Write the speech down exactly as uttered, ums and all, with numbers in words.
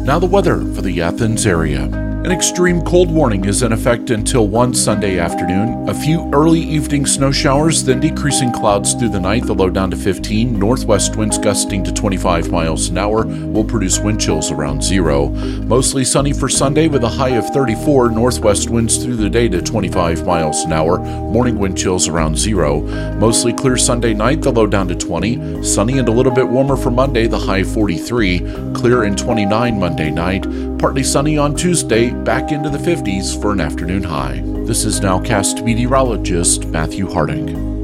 Now the weather for the Athens area. An extreme cold warning is in effect until one Sunday afternoon. A few early evening snow showers, then decreasing clouds through the night, the low down to fifteen. Northwest winds gusting to twenty-five miles an hour will produce wind chills around zero. Mostly sunny for Sunday with a high of thirty-four. Northwest winds through the day to twenty-five miles an hour. Morning wind chills around zero. Mostly clear Sunday night, the low down to twenty. Sunny and a little bit warmer for Monday, the high forty-three. Clear and twenty-nine Monday night. Partly sunny on Tuesday, back into the fifties for an afternoon high. This is Nowcast meteorologist Matthew Harding.